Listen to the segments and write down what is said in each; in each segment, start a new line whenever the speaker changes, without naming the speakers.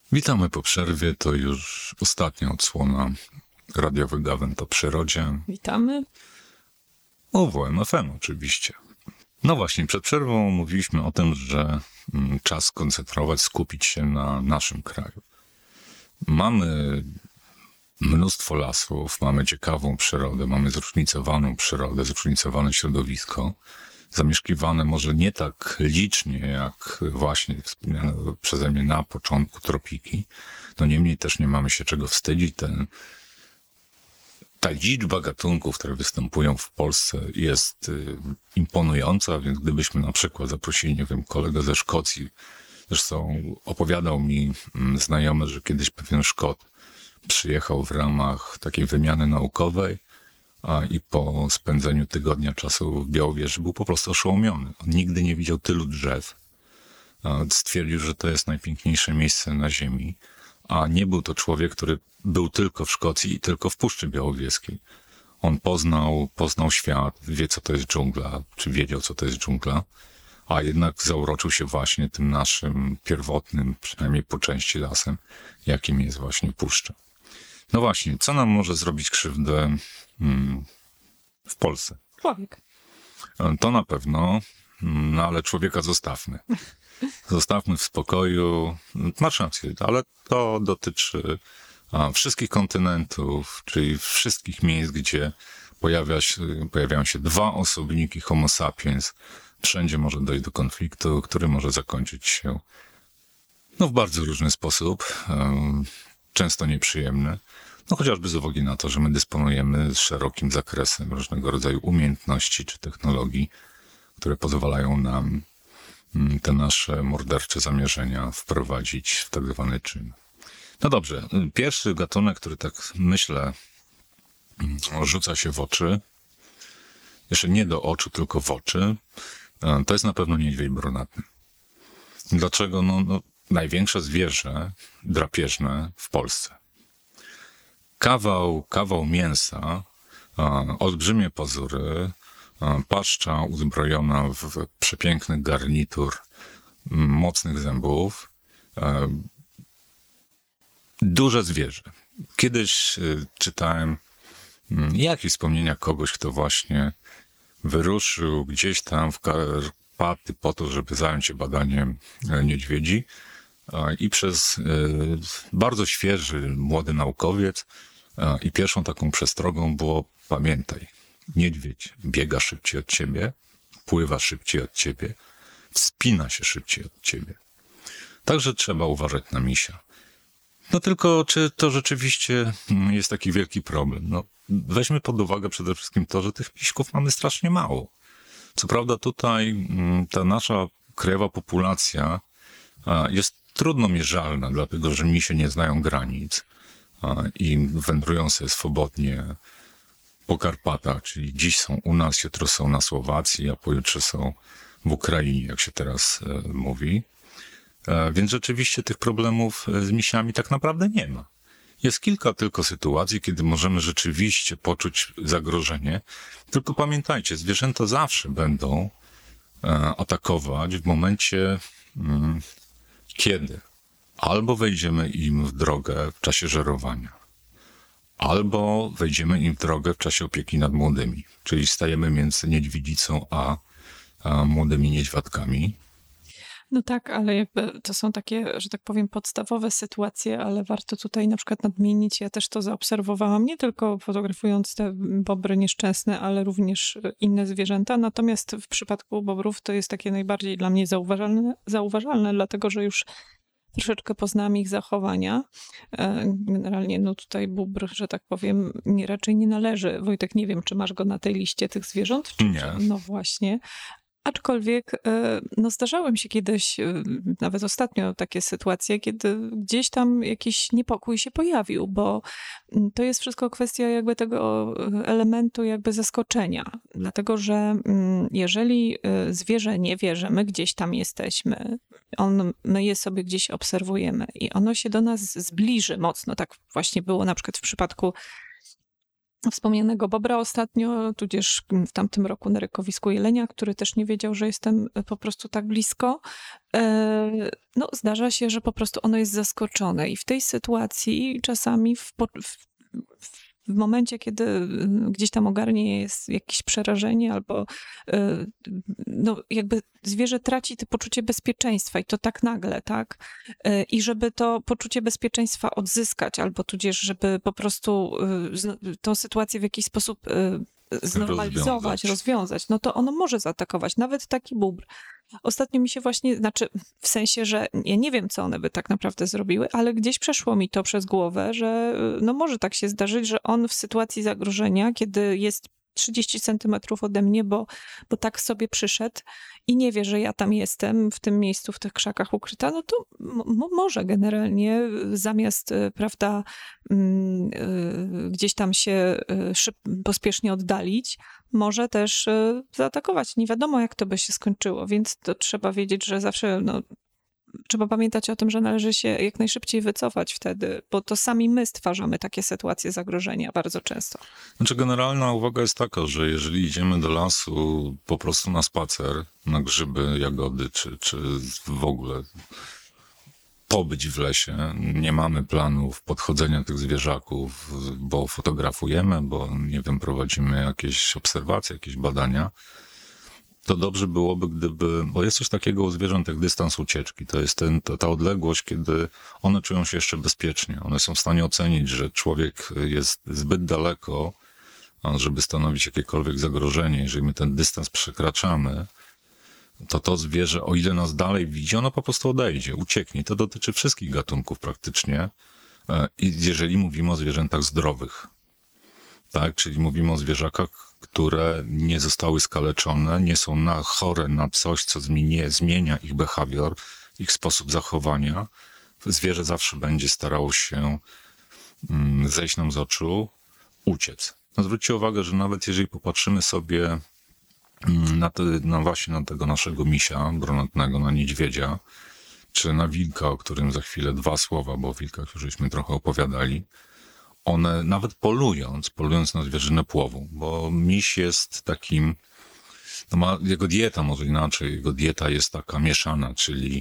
Witamy po przerwie, to już ostatnia odsłona radiowych gawęd o przyrodzie.
Witamy.
O WMFM oczywiście. No właśnie, przed przerwą mówiliśmy o tym, że czas skoncentrować, skupić się na naszym kraju. Mamy mnóstwo lasów, mamy ciekawą przyrodę, mamy zróżnicowaną przyrodę, zróżnicowane środowisko, zamieszkiwane może nie tak licznie, jak właśnie wspomniane przeze mnie na początku tropiki. No niemniej też nie mamy się czego wstydzić. Ta liczba gatunków, które występują w Polsce jest imponująca, więc gdybyśmy na przykład zaprosili, nie wiem, kolegę ze Szkocji, zresztą opowiadał mi znajomy, że kiedyś pewien Szkot przyjechał w ramach takiej wymiany naukowej, i po spędzeniu tygodnia czasu w Białowieży był po prostu oszołomiony. On nigdy nie widział tylu drzew. Stwierdził, że to jest najpiękniejsze miejsce na ziemi. A nie był to człowiek, który był tylko w Szkocji i tylko w Puszczy Białowieskiej. On poznał świat, wie, co to jest dżungla, czy wiedział, co to jest dżungla, a jednak zauroczył się właśnie tym naszym pierwotnym, przynajmniej po części lasem, jakim jest właśnie puszcza. No właśnie, co nam może zrobić krzywdę w Polsce?
Człowiek.
To na pewno, no ale człowieka zostawmy. Zostawmy w spokoju. Masz rację, ale to dotyczy wszystkich kontynentów, czyli wszystkich miejsc, gdzie pojawiają się dwa osobniki Homo sapiens. Wszędzie może dojść do konfliktu, który może zakończyć się w bardzo różny sposób, często nieprzyjemny. No chociażby z uwagi na to, że my dysponujemy szerokim zakresem różnego rodzaju umiejętności czy technologii, które pozwalają nam te nasze mordercze zamierzenia wprowadzić w tak zwany czyn. No dobrze, pierwszy gatunek, który tak myślę rzuca się w oczy, jeszcze nie do oczu, tylko w oczy, to jest na pewno niedźwiedź brunatny. Dlaczego? Największe zwierzę drapieżne w Polsce. Kawał mięsa, olbrzymie pazury, paszcza uzbrojona w przepiękny garnitur mocnych zębów. Duże zwierzę. Kiedyś czytałem jakieś wspomnienia kogoś, kto właśnie wyruszył gdzieś tam w Karpaty po to, żeby zająć się badaniem niedźwiedzi. I przez bardzo świeży, młody naukowiec i pierwszą taką przestrogą było: pamiętaj, niedźwiedź biega szybciej od ciebie, pływa szybciej od ciebie, wspina się szybciej od ciebie. Także trzeba uważać na misia. No tylko, czy to rzeczywiście jest taki wielki problem? Weźmy pod uwagę przede wszystkim to, że tych miśków mamy strasznie mało. Co prawda tutaj ta nasza krajowa populacja jest trudno mierzalna, dlatego że misie nie znają granic i wędrują sobie swobodnie po Karpatach, czyli dziś są u nas, jutro są na Słowacji, a pojutrze są w Ukrainie, jak się teraz mówi. Więc rzeczywiście tych problemów z misiami tak naprawdę nie ma. Jest kilka tylko sytuacji, kiedy możemy rzeczywiście poczuć zagrożenie. Tylko pamiętajcie, zwierzęta zawsze będą atakować w momencie, kiedy albo wejdziemy im w drogę w czasie żerowania, albo wejdziemy im w drogę w czasie opieki nad młodymi, czyli stajemy między niedźwiedzicą a młodymi niedźwiadkami.
No tak, ale jakby to są takie, że tak powiem, podstawowe sytuacje, ale warto tutaj na przykład nadmienić, ja też to zaobserwowałam, nie tylko fotografując te bobry nieszczęsne, ale również inne zwierzęta. Natomiast w przypadku bobrów to jest takie najbardziej dla mnie zauważalne, dlatego że już troszeczkę poznałam ich zachowania. Generalnie tutaj bóbr, że tak powiem, raczej nie należy. Wojtek, nie wiem, czy masz go na tej liście tych zwierząt?
Nie.
No właśnie. Aczkolwiek zdarzały mi się kiedyś, nawet ostatnio, takie sytuacje, kiedy gdzieś tam jakiś niepokój się pojawił, bo to jest wszystko kwestia jakby tego elementu jakby zaskoczenia. Dlatego, że jeżeli zwierzę nie wie, że my gdzieś tam jesteśmy, my je sobie gdzieś obserwujemy i ono się do nas zbliży mocno, tak właśnie było na przykład w przypadku wspomnianego bobra ostatnio, tudzież w tamtym roku na rykowisku jelenia, który też nie wiedział, że jestem po prostu tak blisko. No, zdarza się, że po prostu ono jest zaskoczone i w tej sytuacji czasami w momencie, kiedy gdzieś tam ogarnie jest jakieś przerażenie albo no jakby zwierzę traci to poczucie bezpieczeństwa i to tak nagle, tak? I żeby to poczucie bezpieczeństwa odzyskać albo tudzież, żeby po prostu tą sytuację w jakiś sposób znormalizować, rozwiązać, no to ono może zaatakować, nawet taki bóbr. Ostatnio mi się właśnie, znaczy w sensie, że ja nie wiem, co one by tak naprawdę zrobiły, ale gdzieś przeszło mi to przez głowę, że no może tak się zdarzyć, że on w sytuacji zagrożenia, kiedy jest 30 centymetrów ode mnie, bo tak sobie przyszedł i nie wie, że ja tam jestem, w tym miejscu, w tych krzakach ukryta, no to może generalnie zamiast, prawda, gdzieś tam się pospiesznie oddalić, może też zaatakować. Nie wiadomo, jak to by się skończyło, więc to trzeba wiedzieć, że zawsze trzeba pamiętać o tym, że należy się jak najszybciej wycofać wtedy, bo to sami my stwarzamy takie sytuacje zagrożenia bardzo często.
Znaczy generalna uwaga jest taka, że jeżeli idziemy do lasu po prostu na spacer, na grzyby, jagody, czy w ogóle pobyć w lesie, nie mamy planów podchodzenia tych zwierzaków, bo fotografujemy, bo nie wiem, prowadzimy jakieś obserwacje, jakieś badania, to dobrze byłoby, gdyby, bo jest coś takiego u zwierząt jak dystans ucieczki. To jest ta odległość, kiedy one czują się jeszcze bezpiecznie. One są w stanie ocenić, że człowiek jest zbyt daleko, żeby stanowić jakiekolwiek zagrożenie. Jeżeli my ten dystans przekraczamy, to zwierzę, o ile nas dalej widzi, ono po prostu odejdzie, ucieknie. To dotyczy wszystkich gatunków praktycznie. I jeżeli mówimy o zwierzętach zdrowych, tak, czyli mówimy o zwierzakach, które nie zostały skaleczone, nie są chore na coś, co zmienia ich behawior, ich sposób zachowania. Zwierzę zawsze będzie starało się zejść nam z oczu, uciec. No zwróćcie uwagę, że nawet jeżeli popatrzymy sobie właśnie na tego naszego misia brunatnego, na niedźwiedzia, czy na wilka, o którym za chwilę 2 słowa, bo o wilkach już żeśmy trochę opowiadali, one nawet polując na zwierzynę płową, bo miś jest takim, jego dieta może inaczej, jego dieta jest taka mieszana, czyli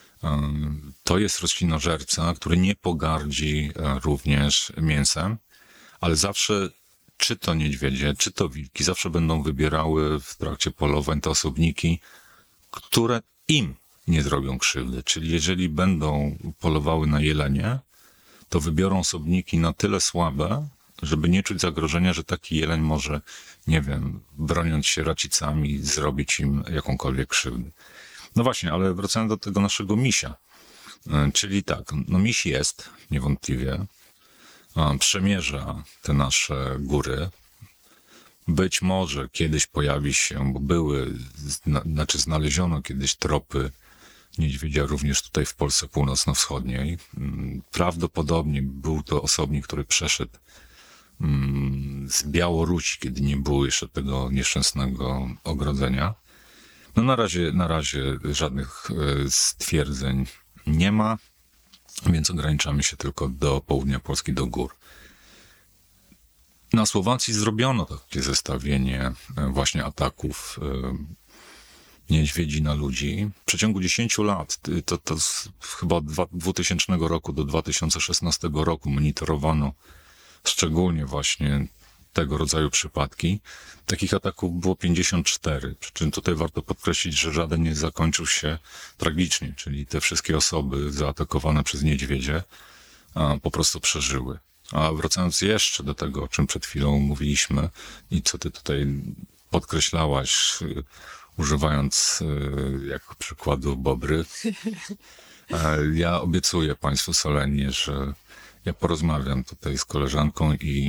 to jest roślinożerca, który nie pogardzi również mięsem, ale zawsze czy to niedźwiedzie, czy to wilki, zawsze będą wybierały w trakcie polowań te osobniki, które im nie zrobią krzywdy. Czyli jeżeli będą polowały na jelenie, to wybiorą osobniki na tyle słabe, żeby nie czuć zagrożenia, że taki jeleń może, nie wiem, broniąc się racicami, zrobić im jakąkolwiek krzywdę. No właśnie, ale wracając do tego naszego misia. Czyli tak, no miś jest, niewątpliwie, przemierza te nasze góry. Być może kiedyś pojawi się, bo znaleziono kiedyś tropy niedźwiedzia również tutaj w Polsce północno-wschodniej. Prawdopodobnie był to osobnik, który przeszedł z Białorusi, kiedy nie było jeszcze tego nieszczęsnego ogrodzenia. No na razie żadnych stwierdzeń nie ma, więc ograniczamy się tylko do południa Polski, do gór. Na Słowacji zrobiono takie zestawienie właśnie ataków niedźwiedzi na ludzi. W przeciągu 10 lat, to chyba od 2000 roku do 2016 roku monitorowano szczególnie właśnie tego rodzaju przypadki. Takich ataków było 54, przy czym tutaj warto podkreślić, że żaden nie zakończył się tragicznie, czyli te wszystkie osoby zaatakowane przez niedźwiedzie po prostu przeżyły. A wracając jeszcze do tego, o czym przed chwilą mówiliśmy i co ty tutaj podkreślałaś, używając jako przykładu bobry, ja obiecuję państwu solennie, że ja porozmawiam tutaj z koleżanką i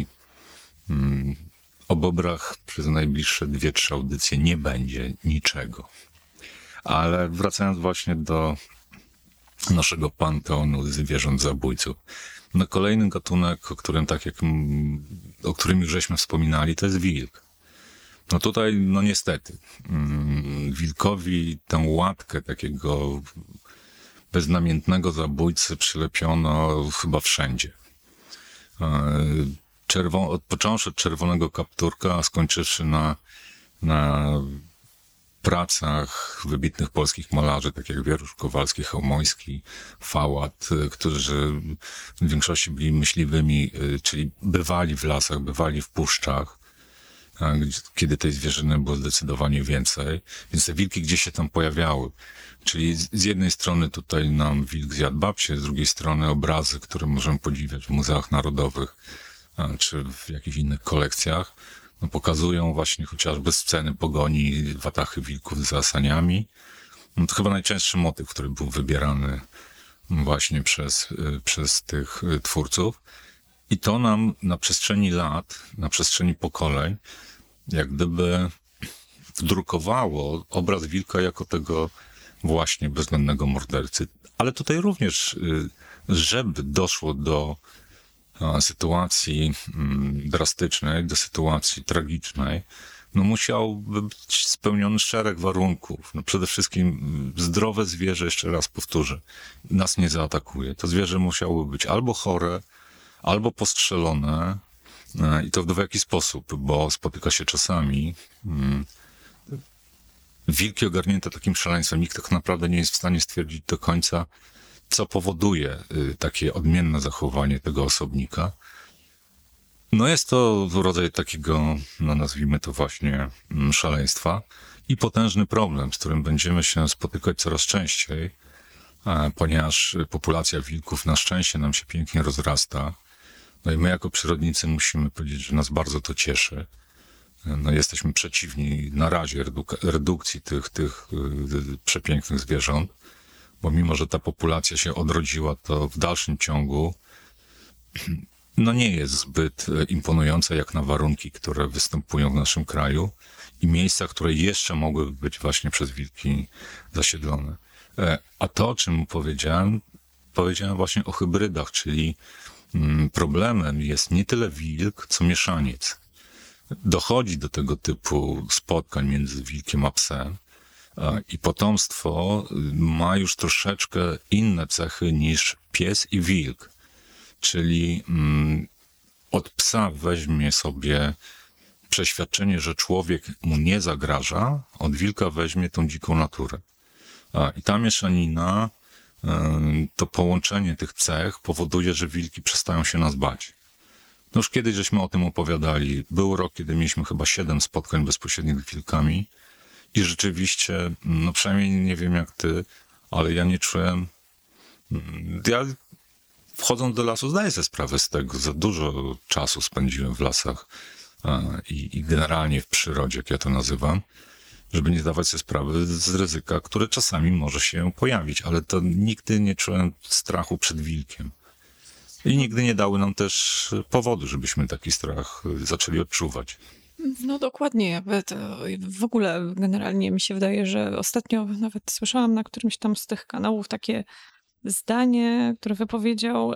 o bobrach przez najbliższe 2-3 audycje nie będzie niczego. Ale wracając właśnie do naszego panteonu zwierząt zabójców. No kolejny gatunek, o którym już żeśmy wspominali, to jest wilk. No tutaj, no niestety, wilkowi tę łatkę takiego beznamiętnego zabójcy przylepiono chyba wszędzie. począwszy od czerwonego kapturka, a skończywszy na pracach wybitnych polskich malarzy, tak jak Wierusz Kowalski, Chełmoński, Fałat, którzy w większości byli myśliwymi, czyli bywali w lasach, bywali w puszczach, kiedy tej zwierzyny było zdecydowanie więcej, więc te wilki gdzieś się tam pojawiały. Czyli z jednej strony tutaj nam wilk zjadł babcię, z drugiej strony obrazy, które możemy podziwiać w muzeach narodowych, czy w jakichś innych kolekcjach, no pokazują właśnie chociażby sceny pogoni watachy wilków za saniami. No to chyba najczęstszy motyw, który był wybierany właśnie przez tych twórców. I to nam na przestrzeni lat, na przestrzeni pokoleń, jak gdyby wdrukowało obraz wilka jako tego właśnie bezwzględnego mordercy. Ale tutaj również, żeby doszło do sytuacji drastycznej, do sytuacji tragicznej, no musiałby być spełniony szereg warunków. No przede wszystkim zdrowe zwierzę, jeszcze raz powtórzę, nas nie zaatakuje. To zwierzę musiało być albo chore, albo postrzelone, i to w jaki sposób, bo spotyka się czasami wilki ogarnięte takim szaleństwem. Nikt tak naprawdę nie jest w stanie stwierdzić do końca, co powoduje takie odmienne zachowanie tego osobnika. No jest to rodzaj takiego, no nazwijmy to właśnie szaleństwa i potężny problem, z którym będziemy się spotykać coraz częściej, ponieważ populacja wilków na szczęście nam się pięknie rozrasta. No i my jako przyrodnicy musimy powiedzieć, że nas bardzo to cieszy. No jesteśmy przeciwni na razie redukcji tych przepięknych zwierząt, bo mimo, że ta populacja się odrodziła, to w dalszym ciągu no nie jest zbyt imponująca jak na warunki, które występują w naszym kraju i miejsca, które jeszcze mogłyby być właśnie przez wilki zasiedlone. A to, o czym powiedziałem właśnie o hybrydach, czyli problemem jest nie tyle wilk, co mieszaniec. Dochodzi do tego typu spotkań między wilkiem a psem i potomstwo ma już troszeczkę inne cechy niż pies i wilk. Czyli od psa weźmie sobie przeświadczenie, że człowiek mu nie zagraża, od wilka weźmie tą dziką naturę. I ta mieszanina, to połączenie tych cech powoduje, że wilki przestają się nas bać. No już kiedyś żeśmy o tym opowiadali. Był rok, kiedy mieliśmy chyba 7 spotkań bezpośrednich z wilkami i rzeczywiście, no przynajmniej nie wiem jak ty, ale ja nie czułem... Ja wchodząc do lasu zdaję sobie sprawę z tego, za dużo czasu spędziłem w lasach i generalnie w przyrodzie, jak ja to nazywam, żeby nie zdawać sobie sprawy z ryzyka, które czasami może się pojawić, ale to nigdy nie czułem strachu przed wilkiem. I nigdy nie dały nam też powodu, żebyśmy taki strach zaczęli odczuwać.
No dokładnie, jakby to w ogóle generalnie mi się wydaje, że ostatnio nawet słyszałam na którymś tam z tych kanałów takie zdanie, które wypowiedział,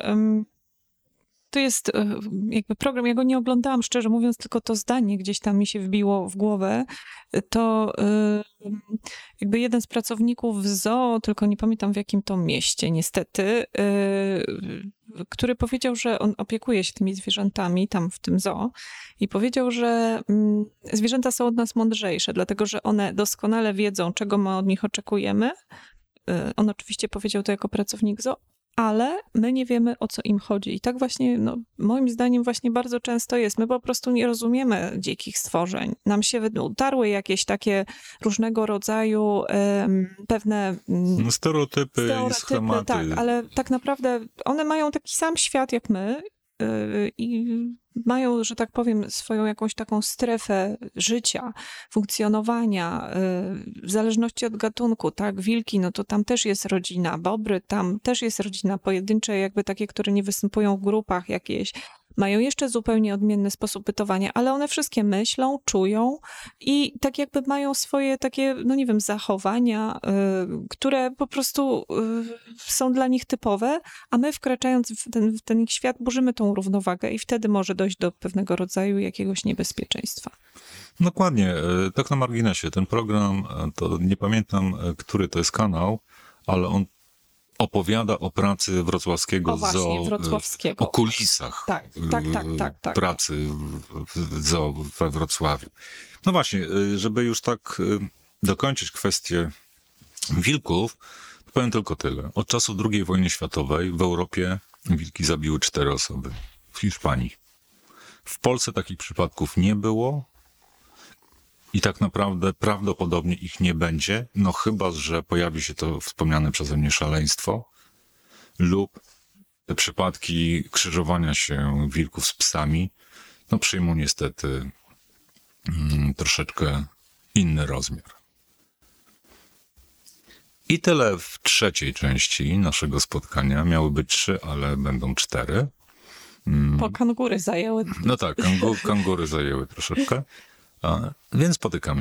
to jest jakby program, ja go nie oglądałam szczerze mówiąc, tylko to zdanie gdzieś tam mi się wbiło w głowę, to jakby jeden z pracowników w zoo, tylko nie pamiętam w jakim to mieście niestety, który powiedział, że on opiekuje się tymi zwierzętami tam w tym zoo i powiedział, że zwierzęta są od nas mądrzejsze, dlatego że one doskonale wiedzą, czego my od nich oczekujemy. On oczywiście powiedział to jako pracownik zoo, ale my nie wiemy, o co im chodzi. I tak właśnie, no, moim zdaniem właśnie bardzo często jest. My po prostu nie rozumiemy dzikich stworzeń. Nam się utarły jakieś takie różnego rodzaju pewne...
stereotypy i schematy.
Tak, ale tak naprawdę one mają taki sam świat jak my i mają, że tak powiem, swoją jakąś taką strefę życia, funkcjonowania, w zależności od gatunku, tak, wilki, no to tam też jest rodzina, bobry, tam też jest rodzina pojedyncze, jakby takie, które nie występują w grupach jakieś, mają jeszcze zupełnie odmienny sposób bytowania, ale one wszystkie myślą, czują i tak jakby mają swoje takie, no nie wiem, zachowania, które po prostu są dla nich typowe, a my wkraczając w ten ich świat burzymy tą równowagę i wtedy może dojść do pewnego rodzaju jakiegoś niebezpieczeństwa.
Dokładnie. Tak na marginesie. Ten program, to nie pamiętam, który to jest kanał, ale on opowiada o pracy wrocławskiego
O właśnie,
zoo,
wrocławskiego.
o kulisach
Tak.
pracy w zoo we Wrocławiu. No właśnie, żeby już tak dokończyć kwestię wilków, to powiem tylko tyle. Od czasu II wojny światowej w Europie wilki zabiły 4 osoby. W Hiszpanii. W Polsce takich przypadków nie było i tak naprawdę prawdopodobnie ich nie będzie, no chyba że pojawi się to wspomniane przeze mnie szaleństwo lub te przypadki krzyżowania się wilków z psami, no przyjmą niestety troszeczkę inny rozmiar. I tyle w trzeciej części naszego spotkania. Miały być 3, ale będą 4.
Bo kangury zajęły.
No tak, kangury zajęły troszeczkę. Więc spotykamy